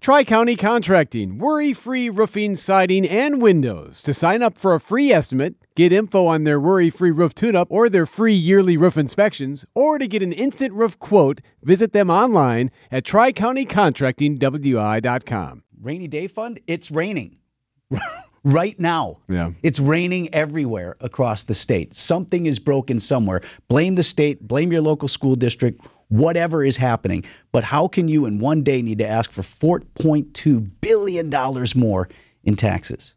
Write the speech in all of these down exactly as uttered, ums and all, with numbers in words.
Tri-County Contracting, worry-free roofing, siding, and windows. To sign up for a free estimate, get info on their worry-free roof tune-up or their free yearly roof inspections, or to get an instant roof quote, visit them online at tri county contracting w i dot com. Rainy day fund, it's raining right now. Yeah. It's raining everywhere across the state. Something is broken somewhere. Blame the state, blame your local school district, whatever is happening. But how can you in one day need to ask for four point two billion dollars more in taxes?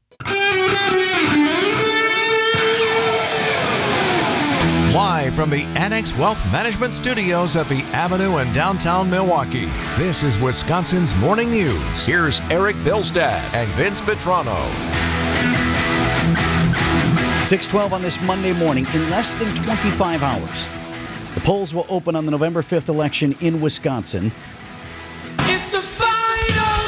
Live from the Annex Wealth Management Studios at the Avenue in downtown Milwaukee, this is Wisconsin's Morning News. Here's Eric Bilstad and Vince Petrano. six twelve on this Monday morning. In less than twenty-five hours, the polls will open on the November fifth election in Wisconsin. It's the final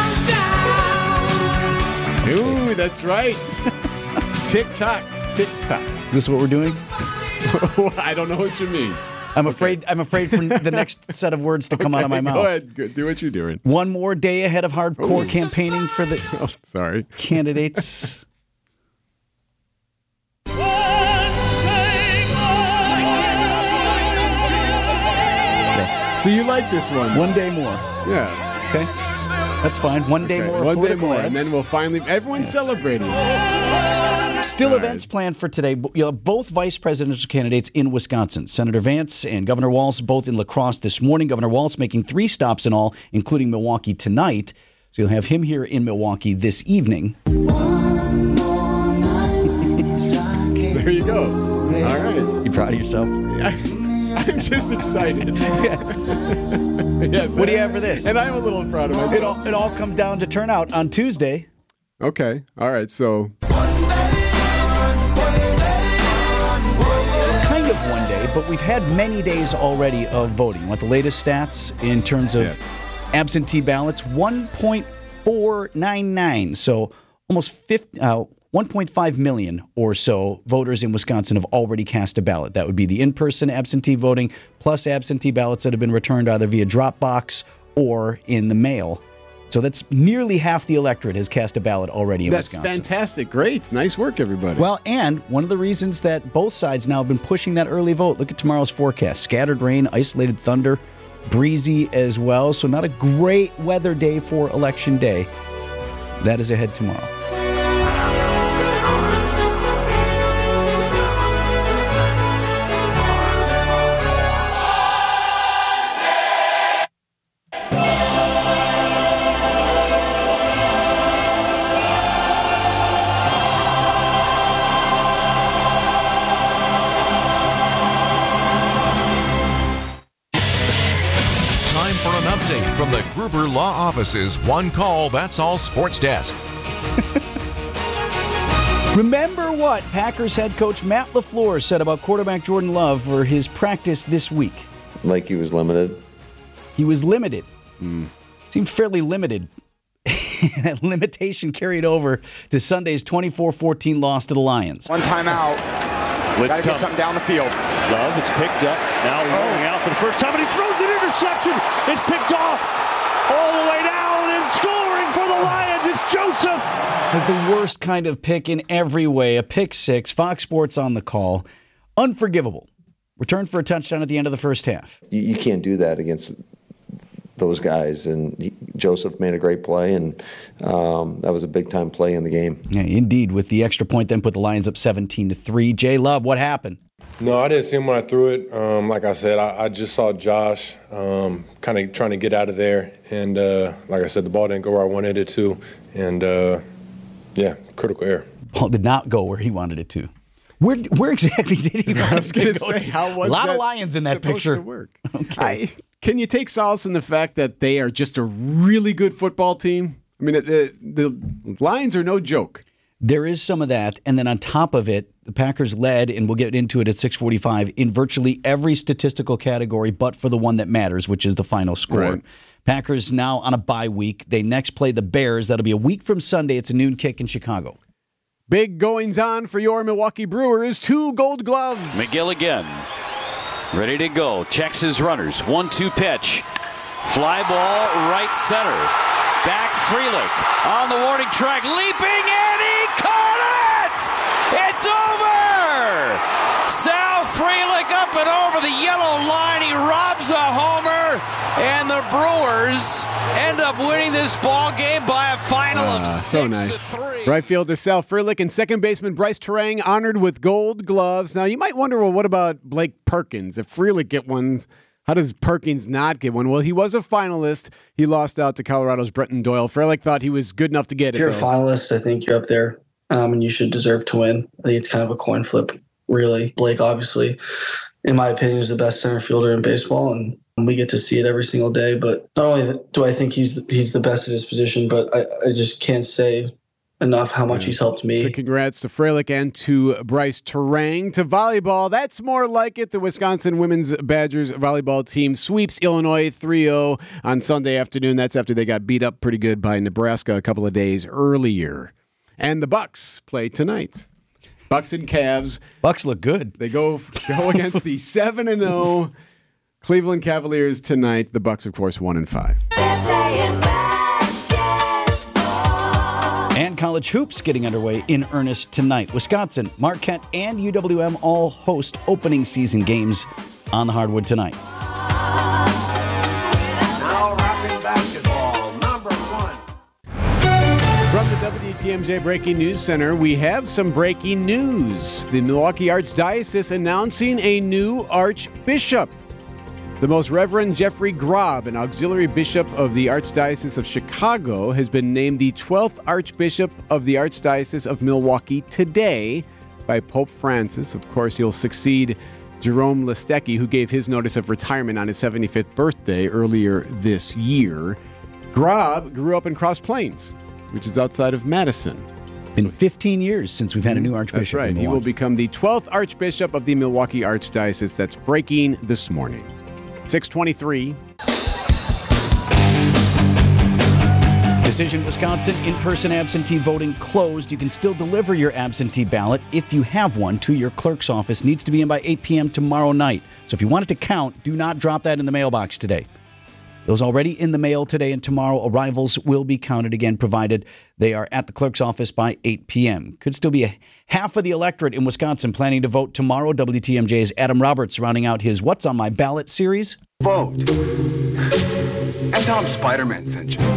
countdown. Ooh, that's right. Tick-tock, tick-tock. Is this what we're doing? I don't know what you mean. I'm afraid I'm afraid for the next set of words to come Okay, out of my mouth. Go ahead. Good. Do what you're doing. One more day ahead of hardcore Ooh. campaigning for the Oh, sorry. candidates. Yes. So you like this one? One day more. Yeah. Okay. That's fine. One day Okay, more. One day political more, ads. and then we'll finally. Everyone's Yes. celebrating. Still All events right. planned for today. You'll have both vice presidential candidates in Wisconsin. Senator Vance and Governor Walz both in La Crosse this morning. Governor Walz making three stops in all, including Milwaukee tonight. So you'll have him here in Milwaukee this evening. There you go. All right. You proud of yourself? I'm just excited. Yes. Yes. What do you have for this? And I'm a little proud of myself. It all, it all come down to turnout on Tuesday. Okay. All right. So Kind of one day, but we've had many days already of voting. You want the latest stats in terms of Yes. absentee ballots? one point four nine nine. So almost fifty, uh, one point five million or so voters in Wisconsin have already cast a ballot. That would be the in-person absentee voting plus absentee ballots that have been returned either via Dropbox or in the mail. So that's nearly half the electorate has cast a ballot already in that's Wisconsin. fantastic. Great. Nice work, everybody. Well, and one of the reasons that both sides now have been pushing that early vote, look at tomorrow's forecast. Scattered rain, isolated thunder, breezy as well. So not a great weather day for Election Day. That is ahead tomorrow. Time for an update from the Gruber Law Office's One Call, That's All Sports Desk. Remember what Packers head coach Matt LaFleur said about quarterback Jordan Love for his practice this week. Like he was limited. He was limited. Seemed fairly limited. That limitation carried over to Sunday's twenty-four fourteen loss to the Lions. One timeout. Got to get something down the field. Love, it's picked up. Now rolling out for the first time, and he throws an interception. It's picked off all the way down and scoring for the Lions. It's Joseph. Like the worst kind of pick in every way. A pick six. Fox Sports on the call. Unforgivable. Returned for a touchdown at the end of the first half. You, you can't do that against those guys. And he, Joseph made a great play, and um, that was a big-time play in the game. Yeah, indeed, with the extra point, then put the Lions up seventeen to three. Jay Love, what happened? No, I didn't see him when I threw it. Um, like I said, I, I just saw Josh um, kind of trying to get out of there. And uh, like I said, the ball didn't go where I wanted it to. And, uh, yeah, critical error. Ball did not go where he wanted it to. Where where exactly did he want I was it to going go to say, to? how was a lot that of Lions in that supposed picture. to work? Okay. I, can you take solace in the fact that they are just a really good football team? I mean, the, the Lions are no joke. There is some of that, and then on top of it, the Packers led, and we'll get into it at six forty-five, in virtually every statistical category but for the one that matters, which is the final score. Right. Packers now on a bye week. They next play the Bears. That'll be a week from Sunday. It's a noon kick in Chicago. Big goings on for your Milwaukee Brewers. Two gold gloves. McGill again. Ready to go. Checks his runners. one two pitch. Fly ball right center. Back Frelick on the warning track, leaping, and he caught it! It's over! Sal Frelick up and over the yellow line. He robs a homer, and the Brewers end up winning this ball game by a final uh, of six so nice. to three. Right fielder Sal Frelick and second baseman Bryce Terang honored with gold gloves. Now, you might wonder, well, what about Blake Perkins? If Frelick get one, how does Perkins not get one? Well, he was a finalist. He lost out to Colorado's Brenton Doyle. Frelick thought he was good enough to get if it. If you're though. a finalist, I think you're up there, um, and you should deserve to win. I think it's kind of a coin flip, really. Blake, obviously, in my opinion, is the best center fielder in baseball, and we get to see it every single day. But not only do I think he's he's the best at his position, but I, I just can't say enough how much yeah. he's helped me. So congrats to Frelick and to Bryce Terang. To volleyball, that's more like it. The Wisconsin women's Badgers volleyball team sweeps Illinois three oh on Sunday afternoon. That's after they got beat up pretty good by Nebraska a couple of days earlier. And the Bucks play tonight. Bucks and Cavs. Bucks look good. They go go against the seven and oh Cleveland Cavaliers tonight. The Bucks, of course, one and five. And college hoops getting underway in earnest tonight. Wisconsin, Marquette, and U W M all host opening season games on the hardwood tonight. Now Rapid basketball, number one. From the W T M J Breaking News Center, we have some breaking news. The Milwaukee Archdiocese announcing a new archbishop. The Most Reverend Jeffrey Grob, an auxiliary bishop of the Archdiocese of Chicago, has been named the twelfth Archbishop of the Archdiocese of Milwaukee today by Pope Francis. Of course, he'll succeed Jerome Listecki, who gave his notice of retirement on his seventy-fifth birthday earlier this year. Grob grew up in Cross Plains, which is outside of Madison. Been fifteen years since we've had a new archbishop. That's right. In he will become the twelfth Archbishop of the Milwaukee Archdiocese. That's breaking this morning. six twenty-three. Decision Wisconsin, in-person absentee voting closed. You can still deliver your absentee ballot if you have one to your clerk's office. Needs to be in by eight p.m. tomorrow night. So if you want it to count, do not drop that in the mailbox today. Those already in the mail today and tomorrow, arrivals will be counted again, provided they are at the clerk's office by eight p.m. Could still be a half of the electorate in Wisconsin planning to vote tomorrow. W T M J's Adam Roberts rounding out his What's on My Ballot series. Vote. And tell him Spider-Man sent you.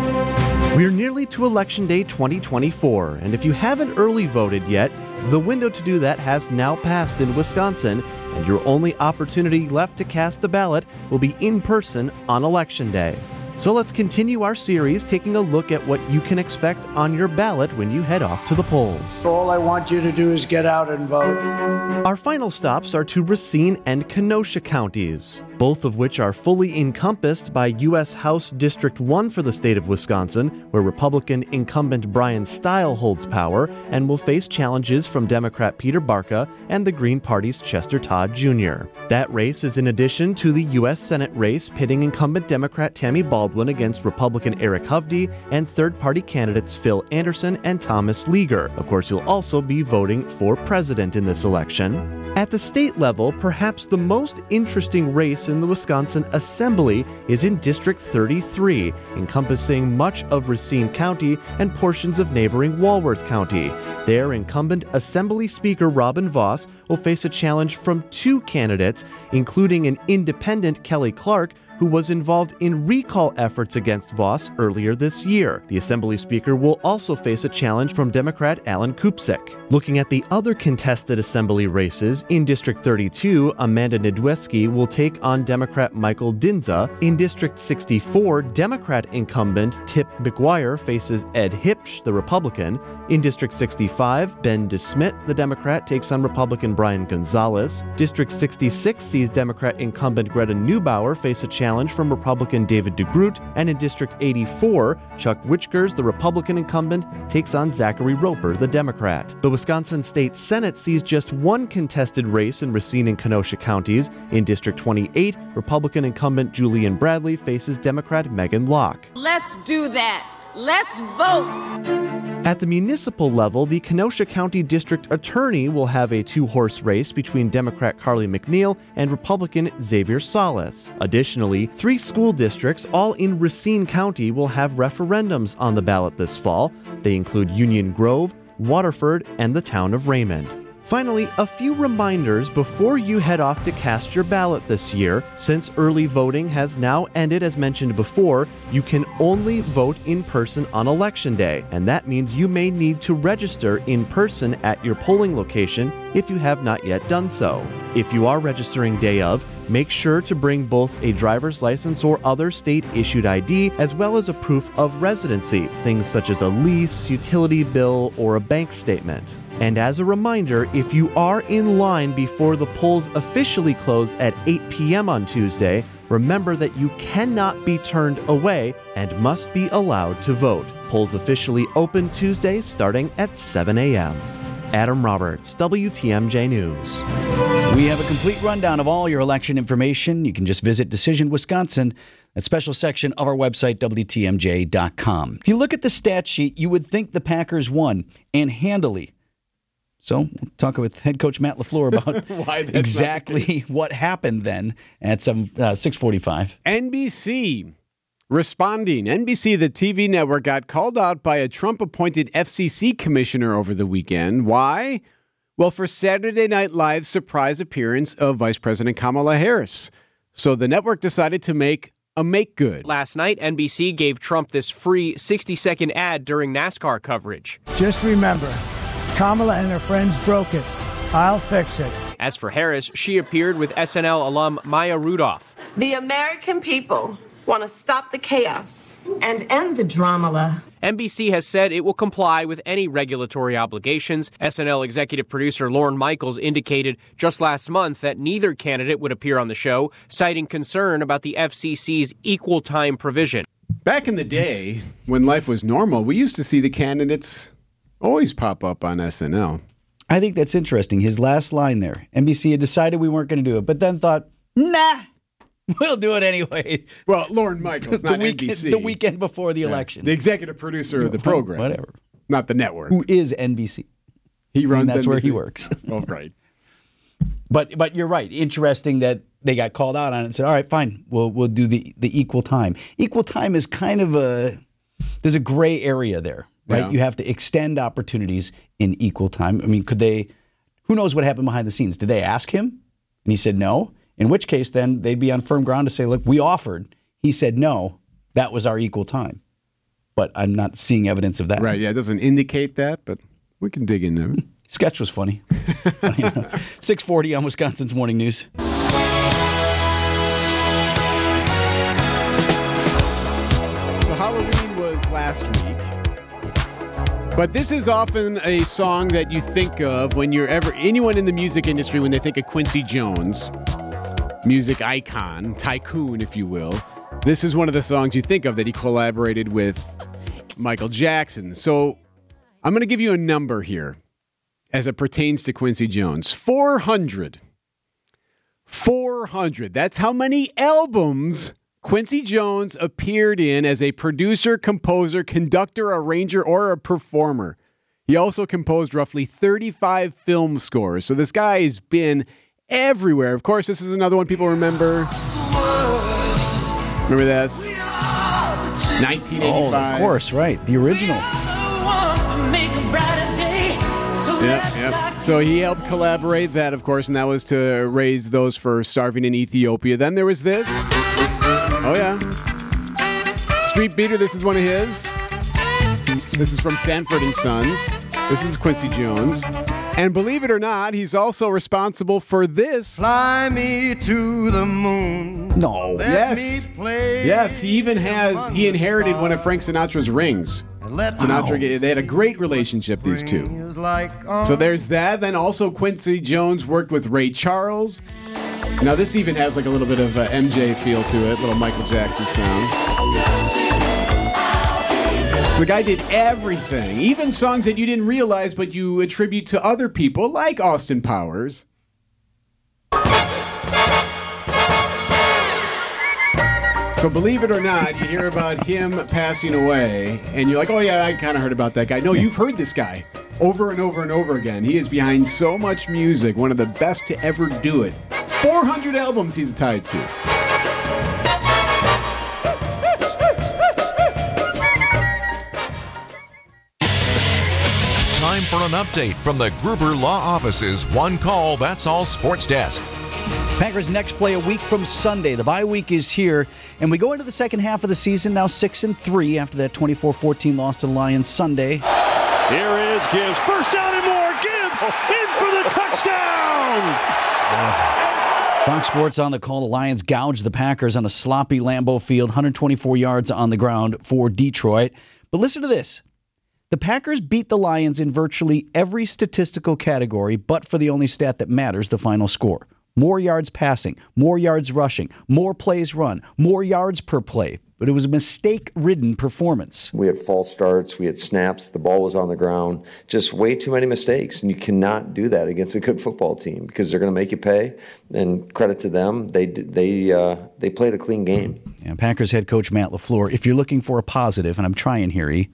We're nearly to Election Day twenty twenty-four, and if you haven't early voted yet, the window to do that has now passed in Wisconsin, and your only opportunity left to cast a ballot will be in person on Election Day. So let's continue our series taking a look at what you can expect on your ballot when you head off to the polls. All I want you to do is get out and vote. Our final stops are to Racine and Kenosha counties, both of which are fully encompassed by U S House District one for the state of Wisconsin, where Republican incumbent Brian Stile holds power and will face challenges from Democrat Peter Barca and the Green Party's Chester Todd Junior That race is in addition to the U S Senate race pitting incumbent Democrat Tammy Baldwin against Republican Eric Hovde and third-party candidates Phil Anderson and Thomas Leager. Of course, you'll also be voting for president in this election. At the state level, perhaps the most interesting race in the Wisconsin Assembly is in District thirty-three, encompassing much of Racine County and portions of neighboring Walworth County. There, incumbent Assembly Speaker Robin Voss will face a challenge from two candidates, including an independent Kelly Clark, who was involved in recall efforts against Voss earlier this year. The Assembly Speaker will also face a challenge from Democrat Alan Kupsik. Looking at the other contested Assembly races, in District thirty-two, Amanda Nidweski will take on Democrat Michael Dinza. In District sixty-four, Democrat incumbent Tip McGuire faces Ed Hipsch, the Republican. In District sixty-five, Ben DeSmit, the Democrat, takes on Republican Brian Gonzalez. District sixty-six sees Democrat incumbent Greta Neubauer face a challenge from Republican David DeGroot, and in District eighty-four, Chuck Wichgers, the Republican incumbent, takes on Zachary Roper, the Democrat. The Wisconsin State Senate sees just one contested race in Racine and Kenosha counties. In District twenty-eight, Republican incumbent Julian Bradley faces Democrat Megan Locke. Let's do that. Let's vote. At the municipal level, the Kenosha County District Attorney will have a two-horse race between Democrat Carly McNeil and Republican Xavier Salas. Additionally, three school districts, all in Racine County, will have referendums on the ballot this fall. They include Union Grove, Waterford, and the town of Raymond. Finally, a few reminders before you head off to cast your ballot this year. Since early voting has now ended, as mentioned before, you can only vote in person on Election Day, and that means you may need to register in person at your polling location if you have not yet done so. If you are registering day of, make sure to bring both a driver's license or other state-issued I D, as well as a proof of residency, things such as a lease, utility bill, or a bank statement. And as a reminder, if you are in line before the polls officially close at eight p.m. on Tuesday, remember that you cannot be turned away and must be allowed to vote. Polls officially open Tuesday starting at seven a.m. Adam Roberts, W T M J News. We have a complete rundown of all your election information. You can just visit Decision Wisconsin, that special section of our website, W T M J dot com. If you look at the stat sheet, you would think the Packers won, and handily. So we'll talk with head coach Matt LaFleur about Why exactly what happened then at seven, uh, six forty-five. N B C responding. N B C, the T V network, got called out by a Trump-appointed F C C commissioner over the weekend. Why? Well, for Saturday Night Live's surprise appearance of Vice President Kamala Harris. So the network decided to make a make-good. Last night, N B C gave Trump this free sixty-second ad during NASCAR coverage. Just remember, Kamala and her friends broke it. I'll fix it. As for Harris, she appeared with S N L alum Maya Rudolph. The American people want to stop the chaos and end the drama. N B C has said it will comply with any regulatory obligations. S N L executive producer Lorne Michaels indicated just last month that neither candidate would appear on the show, citing concern about the F C C's equal time provision. Back in the day, when life was normal, we used to see the candidates always pop up on S N L. I think that's interesting. His last line there. N B C had decided we weren't going to do it, but then thought, nah, we'll do it anyway. Well, Lorne Michaels, not the weekend, N B C. The weekend before the yeah. election. The executive producer of the program. Whatever. Not the network. Who is N B C? He runs and that's N B C. where he works. Oh, right. But but you're right. Interesting that they got called out on it and said, all right, fine, we'll we'll do the, the equal time. Equal time is kind of a, there's a gray area there. Right, yeah. You have to extend opportunities in equal time. I mean, could they? Who knows what happened behind the scenes? Did they ask him, and he said no? In which case, then they'd be on firm ground to say, "Look, we offered." He said no. That was our equal time. But I'm not seeing evidence of that. Right? Yeah, it doesn't indicate that, but we can dig into it. Sketch was funny. six forty on Wisconsin's Morning News. So Halloween was last week. But this is often a song that you think of when you're ever, anyone in the music industry, when they think of Quincy Jones, music icon, tycoon, if you will. This is one of the songs you think of that he collaborated with Michael Jackson. So I'm going to give you a number here as it pertains to Quincy Jones. four hundred. four hundred. That's how many albums Quincy Jones appeared in as a producer, composer, conductor, arranger, or a performer. He also composed roughly thirty-five film scores. So this guy has been everywhere. Of course, this is another one people remember. Remember this? nineteen eighty-five. Oh, of course, right. The original. Yep, yep. So he helped collaborate that, of course, and that was to raise those for starving in Ethiopia. Then there was this. Oh, yeah. Street Beater, this is one of his. This is from Sanford and Sons. This is Quincy Jones. And believe it or not, he's also responsible for this. Fly me to the moon. No. Let Yes. me play Yes, he even has, he inherited one of Frank Sinatra's rings. Sinatra, they had a great relationship, these two. So there's that. Then also Quincy Jones worked with Ray Charles. Now this even has like a little bit of a M J feel to it, little Michael Jackson sound. So the guy did everything, even songs that you didn't realize but you attribute to other people like Austin Powers. So believe it or not, you hear about him passing away, and you're like, oh yeah, I kind of heard about that guy. No, you've heard this guy over and over and over again. He is behind so much music, one of the best to ever do it. four hundred albums he's tied to. Time for an update from the Gruber Law Office's One Call, That's All Sports Desk. Packers next play a week from Sunday. The bye week is here, and we go into the second half of the season now six and three after that twenty-four fourteen loss to the Lions Sunday. Here is Gibbs. First down and more. Gibbs in for the touchdown. Fox Sports on the call. The Lions gouged the Packers on a sloppy Lambeau Field, one hundred twenty-four yards on the ground for Detroit. But listen to this. The Packers beat the Lions in virtually every statistical category, but for the only stat that matters, the final score. More yards passing, more yards rushing, more plays run, more yards per play. But it was a mistake-ridden performance. We had false starts. We had snaps. The ball was on the ground. Just way too many mistakes. And you cannot do that against a good football team because they're going to make you pay. And credit to them, they they uh, they played a clean game. Yeah, Packers head coach Matt LaFleur, if you're looking for a positive, and I'm trying here, E.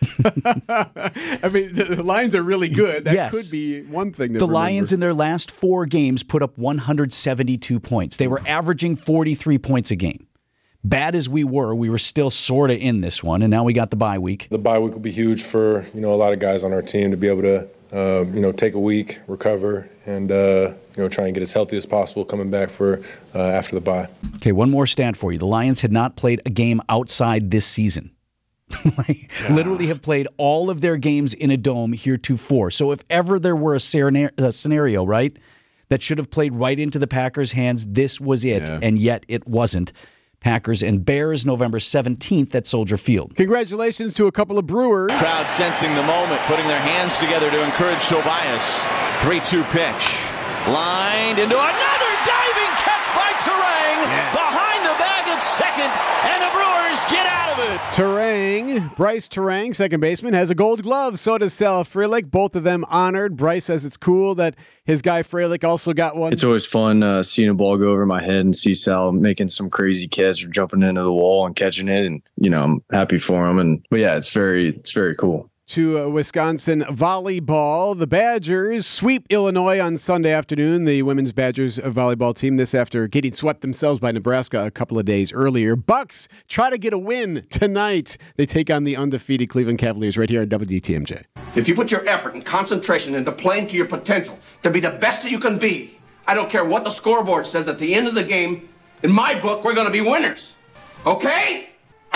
I mean, the Lions are really good. That yes. could be one thing to The remember. Lions in their last four games put up one hundred seventy-two points. They were averaging forty-three points a game. Bad as we were, we were still sort of in this one, and now we got the bye week. The bye week will be huge for, you know, a lot of guys on our team to be able to, uh, you know, take a week, recover, and, uh, you know, try and get as healthy as possible coming back for uh, after the bye. Okay, one more stat for you. The Lions had not played a game outside this season. like, yeah. Literally have played all of their games in a dome heretofore. So if ever there were a scenario, right, that should have played right into the Packers' hands, this was it, yeah. and yet it wasn't. Packers and Bears, November seventeenth at Soldier Field. Congratulations to a couple of Brewers. Crowd sensing the moment, putting their hands together to encourage Tobias. three two pitch. Lined into another diving catch by Terang. Yes. Behind the bag at second, and the Brewers get out of it. Terang, Bryce Terang, second baseman, has a gold glove. So does Sal Frelick. Both of them honored. Bryce says it's cool that his guy Frelick also got one. It's always fun uh, seeing a ball go over my head and see Sal making some crazy catch or jumping into the wall and catching it. And, you know, I'm happy for him. And But, yeah, it's very, it's very cool. To uh, Wisconsin volleyball. The Badgers sweep Illinois on Sunday afternoon. The women's Badgers volleyball team, this after getting swept themselves by Nebraska a couple of days earlier. Bucks try to get a win tonight. They take on the undefeated Cleveland Cavaliers right here on W D T M J. If you put your effort and concentration into playing to your potential, to be the best that you can be, I don't care what the scoreboard says at the end of the game, in my book, we're going to be winners. Okay?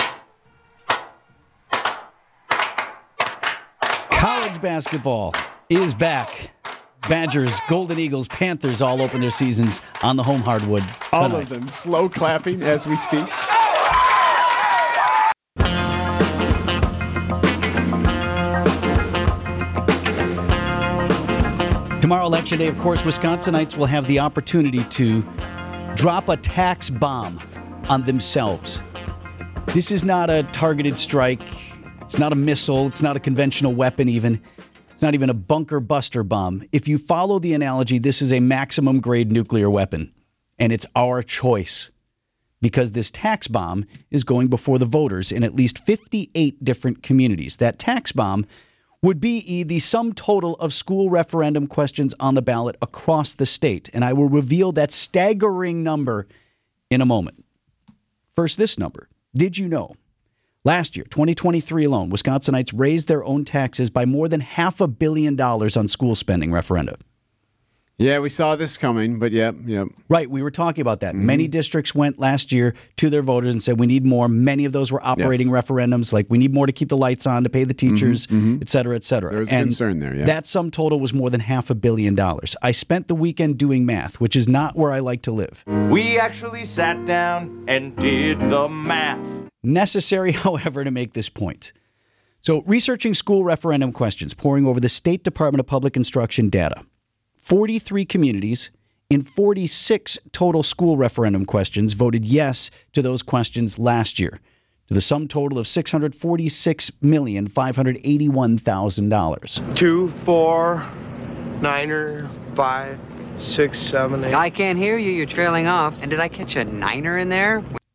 College basketball is back. Badgers, Golden Eagles, Panthers all open their seasons on the home hardwood tonight. All of them slow clapping as we speak. Tomorrow, Election Day, of course, Wisconsinites will have the opportunity to drop a tax bomb on themselves. This is not a targeted strike. It's not a missile. It's not a conventional weapon even. It's not even a bunker buster bomb. If you follow the analogy, this is a maximum grade nuclear weapon. And it's our choice. Because this tax bomb is going before the voters in at least fifty-eight different communities. That tax bomb would be the sum total of school referendum questions on the ballot across the state. And I will reveal that staggering number in a moment. First, this number. Did you know? Last year, twenty twenty-three alone, Wisconsinites raised their own taxes by more than half a billion dollars on school spending referenda. Yeah, we saw this coming, but yeah, yeah. Right, we were talking about that. Mm-hmm. Many districts went last year to their voters and said, we need more. Many of those were operating yes. referendums, like we need more to keep the lights on, to pay the teachers, mm-hmm, mm-hmm. et cetera, et cetera. There was a and concern there, yeah. That sum total was more than half a billion dollars. I spent the weekend doing math, which is not where I like to live. We actually sat down and did the math. Necessary, however, to make this point. So, researching school referendum questions, poring over the State Department of Public Instruction data. forty-three communities in forty-six total school referendum questions voted yes to those questions last year, to the sum total of six hundred forty-six million, five hundred eighty-one thousand dollars. Two, four, niner, five, six, seven, eight. I can't hear you. You're trailing off. And did I catch a niner in there?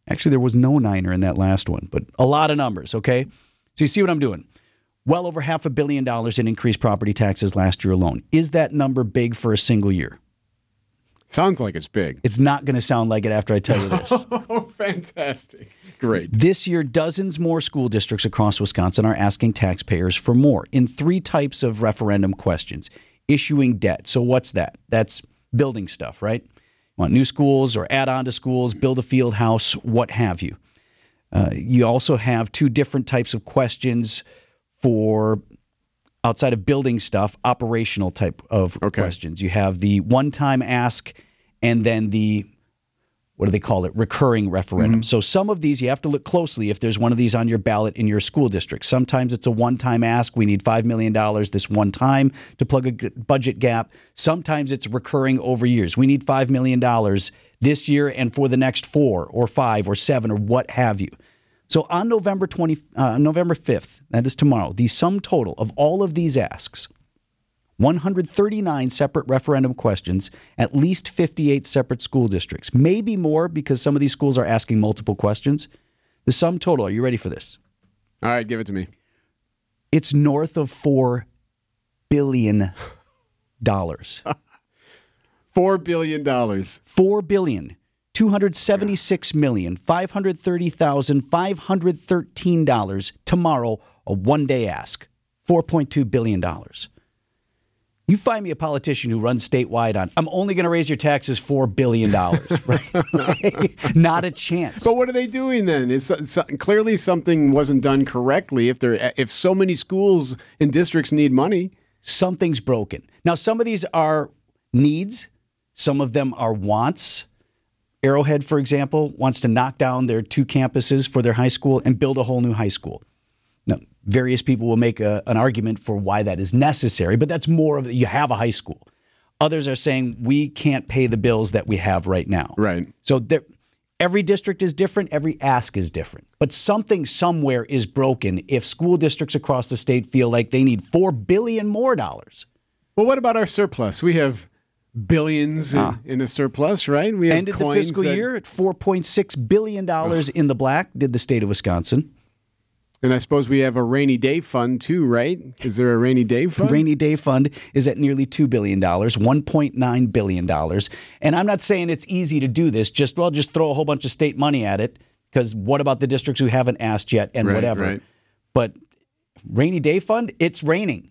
Actually, there was no Niner in that last one, but a lot of numbers, okay? So you see what I'm doing? Well over half a billion dollars in increased property taxes last year alone. Is that number big for a single year? Sounds like it's big. It's not going to sound like it after I tell you this. Oh, fantastic. Great. This year, dozens more school districts across Wisconsin are asking taxpayers for more in three types of referendum questions. Issuing debt. So what's that? That's building stuff, right? You want new schools or add on to schools, build a field house, what have you. Uh, you also have two different types of questions for, outside of building stuff, operational type of okay. questions. You have the one-time ask and then the, what do they call it, recurring referendum. Mm-hmm. So some of these, you have to look closely if there's one of these on your ballot in your school district. Sometimes it's a one-time ask. We need five million dollars this one time to plug a budget gap. Sometimes it's recurring over years. We need five million dollars this year and for the next four or five or seven or what have you. So on November twentieth, uh, November fifth, that is tomorrow, the sum total of all of these asks, one hundred thirty-nine separate referendum questions, at least fifty-eight separate school districts, maybe more because some of these schools are asking multiple questions. The sum total, are you ready for this? All right, give it to me. It's north of four billion dollars. four billion dollars. four billion dollars. two hundred seventy-six million, five hundred thirty thousand, five hundred thirteen dollars tomorrow, a one-day ask. four point two billion dollars. You find me a politician who runs statewide on, I'm only going to raise your taxes four billion dollars. Right? Not a chance. But what are they doing then? Is so, clearly something wasn't done correctly if there if so many schools and districts need money. Something's broken. Now, some of these are needs. Some of them are wants. Arrowhead, for example, wants to knock down their two campuses for their high school and build a whole new high school. Now, various people will make a, an argument for why that is necessary, but that's more of, you have a high school. Others are saying we can't pay the bills that we have right now. Right. So there, every district is different. Every ask is different. But something somewhere is broken if school districts across the state feel like they need four billion dollars more dollars. Well, what about our surplus? We have billions in, Ah. in a surplus, right? We have Ended the coins fiscal that- year at four point six billion dollars in the black, did the state of Wisconsin. And I suppose we have a rainy day fund too, right? Is there a rainy day fund? Rainy day fund is at nearly two billion dollars, one point nine billion dollars. And I'm not saying it's easy to do this. Just, well, just throw a whole bunch of state money at it, because what about the districts who haven't asked yet and Right, whatever? right. But rainy day fund, it's raining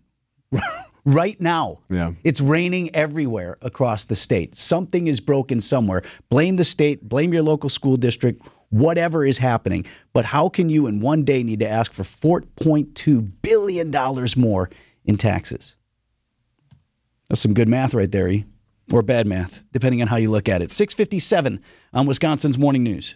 right now. Yeah. It's raining everywhere across the state. Something is broken somewhere. Blame the state, blame your local school district, whatever is happening. But how can you in one day need to ask for four point two billion dollars more in taxes? That's some good math right there, E. Or bad math, depending on how you look at it. six fifty-seven on Wisconsin's Morning News.